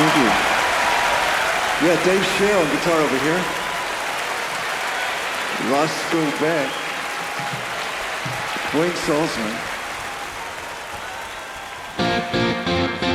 Thank you. Yeah, Dave Shea on guitar over here. Ross Beck. Wayne Salzman.